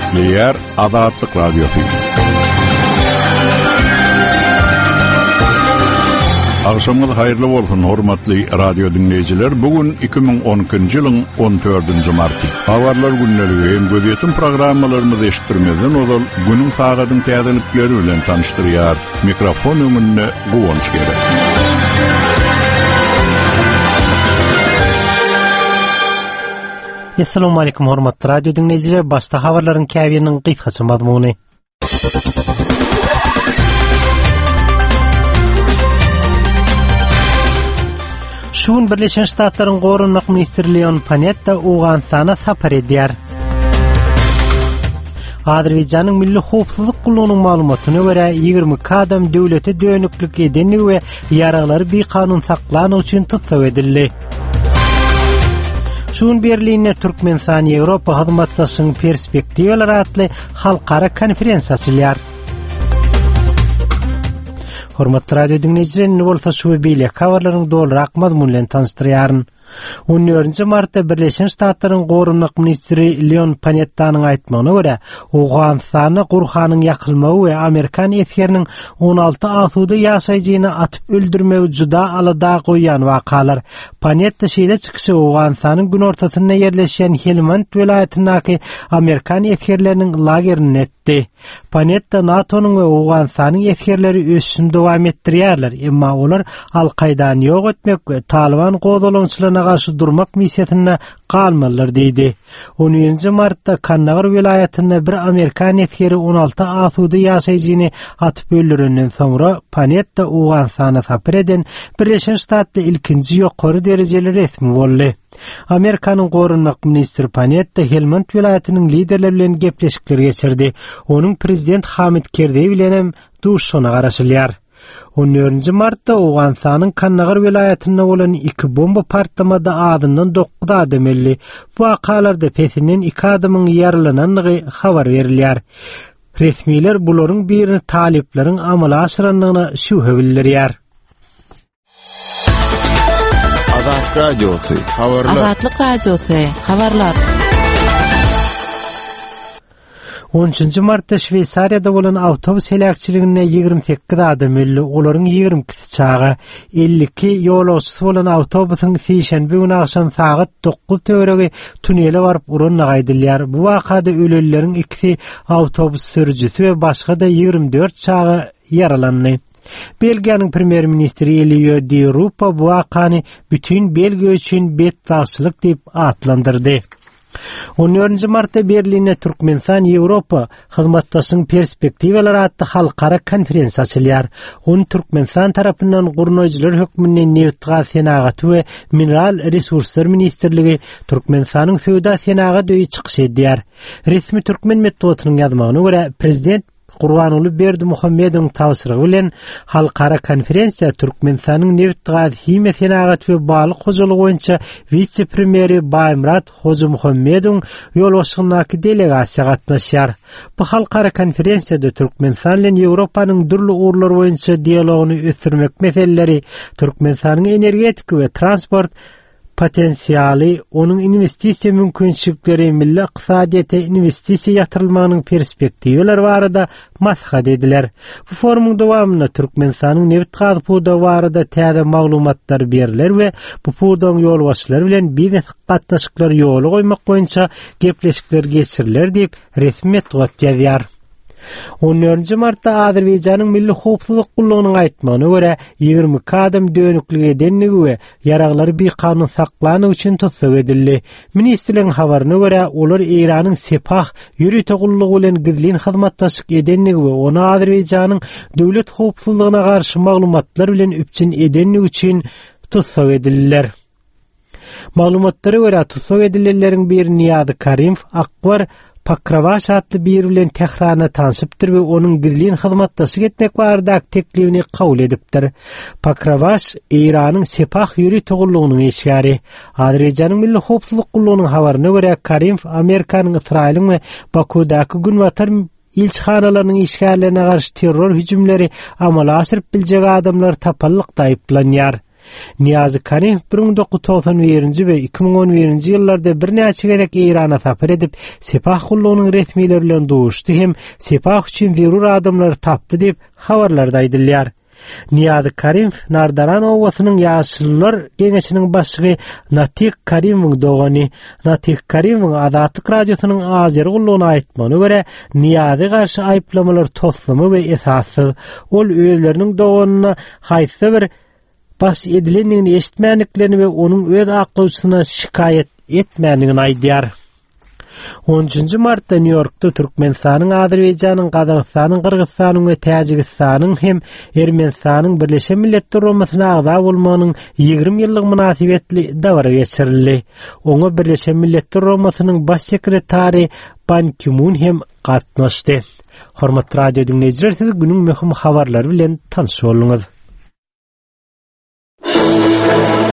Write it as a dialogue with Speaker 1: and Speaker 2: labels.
Speaker 1: Eýär Azatlyk Radiosu. Akşamlar hayırlı bolsun hormatly radio dinleyijiler. Bugün 2012-nji ýylyň 14-nji marty. Habarlar günnäli hem gözetim programmalarymyzy eşitdirmeden ozal günüň sagatyň täzelikleri bilen tanıştyrýar. Mikrofon öňünde Guwanç gerek.
Speaker 2: Assalamu alaykum hormatly radio dinleyijiler. Başta habarlaryň käbiriniň gysgaça mazmuny. Şuun Birleşen Ştatlaryň Gorunmak ministri Leon Panetta Awganistana sapar edýär. Azerbaýjanyň milli howpsuzlyk gullugynyň maglumatyna görä 20 adam döwlete dönüklik edenligi we ýaraglary bekanun saklanyş üçin tutsak edildi. Şuun Berlinne Türkmenistan Ýewropa hyzmatdaşlygynyň perspektiwalary atly halkara konferensiýa açylýar. Hormatly radio dinleyijiler, bolsa şu beýle habarlaryň dolrak mazmunlaryny tanıştyrýaryn. 14-nji martda Birleşen Ştatlaryň Gorunmak ministri Leon Panettanyň aýtmagyna görä, Awganistany gurhanyň ýakylmagy we Amerikan etkeriniň 16 asuda ýaşaýjyny atyp öldürmegi juda alada goýan wakalar. Panetta şeýle çykyşy Awganistanyň gün ortasynda ýerleşen Helmand welaýatynyňky Amerikan etkerleriniň lagerini etdi. Panetta NATO'nun we Awganistanyň etkerleri ösünde dowam etdirýärler, emma olar Al-Qaydany ýok etmek we Taliban gozalançylaryna garşy durmak missiýatyna galmalylar diýdi. 10-njy martda Kannagar welaýatyna bir Amerikan etkeri 16 asuda ýaşaýjyny atyp öldürenden soňra Panetta Awganistana sapar eden Birleşen Ştatlar ilkinji ýokary derejeli resmi boldy. Amerikanyň Gorunmak ministri Panetta Helmand welaýatynyň liderleri bilen gepleşikler geçirdi. Onuň prezident Hamid Karzai bilen hem duşuna garaşylýar. 14-nji martda Awganistanyň Kannagar welaýatyna bolan 2 bomba partlamada adyndan 9 adam öldi. Bu wakalarda pesinden 2 adamyň ýaralananlygy habar berilýär. Resmiler bularyň birini talipleriň amala aşyranlygyna şübhe bildirýär.
Speaker 1: Azatlyk Radiosu.
Speaker 3: Azatlyk Radiosu. Habarlar.
Speaker 2: 13-nji martda Şweýsariýada bolan awtobus helakçyligine 28 adam öldi. Olaryň 22 çaga 52 ýolagçysy bolan awtobusyň seýşenbe güni akşam saat 9 töwerege tunele baryp uranna gaýdylýar. Bu wakada öleleriň ikisi awtobus sürüjüsi we başga da 24 çaga ýaralandy. Belgiýanyň premier ministri Elio Di Rupo bu wakany bütün Belgiýa üçin betbaşçylyk diýip atlandyrdy. 14-nji martda Berlinne Türkmenistan Ýewropa hyzmatdaşlygynyň perspektiwalary atly halkara konferensiýa açylýar. Onu Türkmenistan tarapyndan gurnoýjylar hökmüne neft gaz senagaty we mineral resurslar ministrligi Türkmenistanyň söwda senaga döýü çykyş edýär. Resmi türkmen metodynyň ýazmagyna görä prezident Gurbanuly Berdimuhammedowyň tawsirygy bilen halkara konferensiýa Türkmenistanyň neft gaz hime senagaty we balyk hojalygy boýunça vice-premieri Baýmurat Hojamuhammedowyň ýolbaşçylygyndaky delegasiýa gatnaşýar. Bu halkara konferensiýada Türkmenistan bilen Ýewropanyň durly urlary boýunça dialogyny ösdürmek meseleleri, Türkmenistanyň energetik we transport potensiýaly, onuň investisiýa mümkinçilikleri, milli ykdysadyata investisiýa ýatyrylmagynyň perspektiwalary barada maslahat ediler. Bu forumyň dowamyna Türkmenistanyň neft gaz puda barada täze maglumatlar berilýär we bu pudaň ýolbaşçylary bilen biznes gatnaşyklary ýoly goýmak boýunça gepleşikler geçirilýär diýip resmi metod ýazýar. 14-nji martda Azerbaýjanyň milli howpsuzlyk gullugynyň aýtmagyna görä 20 adam dönüklik edenligi we ýaraglary bekanun saklanyş üçin tutsak edildi. Ministrligiň habaryna görä olar Iranyň Sepah ýürüte gullugy bilen gizlin hyzmatdaşlyk edenligi we onu Azerbaýjanyň döwlet howpsuzlygyna garşy maglumatlar bilen üpçün edenligi üçin tutsak edildiler. Maglumatlara görä tutsak edilýärleriň biri Niýazy Karimov Akbar Pakravaş atly bir bilen Tehrana tanışypdyr we onuň gizlin hyzmatdaşyk etmek barada teklifini kabul edipdir. Pakravaş Iranyň Sepah ýürüte gullugynyň eşgäri. Azerbaýjanyň milli howpsuzlyk gullugynyň habaryna görä Karimov Amerikanyň Israýlyň we Bakudaky günwatar ilçhanalarynyň işgärlerine garşy terror hüjümleri amala asyryp biljek adamlar tapallyk daýyplanýar. Niyazi Karimov 1991 we 2011 ýyllarda bir näçe gezek Irana sapar edip sepah gullugynyň resmiýetleri bilen duşdy hem sepah üçin zerur adamlar tapdy diýip habarlarda aýdylýar. Niyazi Karimov Nardaran owasynyň ýaşylylar geňeşiniň başlygy Natik Karimowyň dogany. Natik Karimow Azatlyk radiosynyň azyr gullugyna aýtmagyna görä Niyazi garşy aýplamalar toslamy we esassyz. Ol özleriniň doganyna haýsy bir bas edilenini eşitmänliklerini we onuň öz aklawçysyna şikayet etmänligini aýdýar. 13 Martda New Yorkda Türkmenistanyň, Azerbaýjanyň, Gazagystanyň, Kyrgyzstanyň we Täjikistanyň hem Ermenistanyň Birleşen Milletler Romasyna agza bolmagynyň 20 ýyllyk münasibetli dawra geçirildi. Oňa Birleşen Milletler Romasynyň baş sekretary Ban Ki-moon hem gatnaşdy. Hormatly radio dinleýijiler, siz günüň möhüm habarlary bilen tanış bolunuz.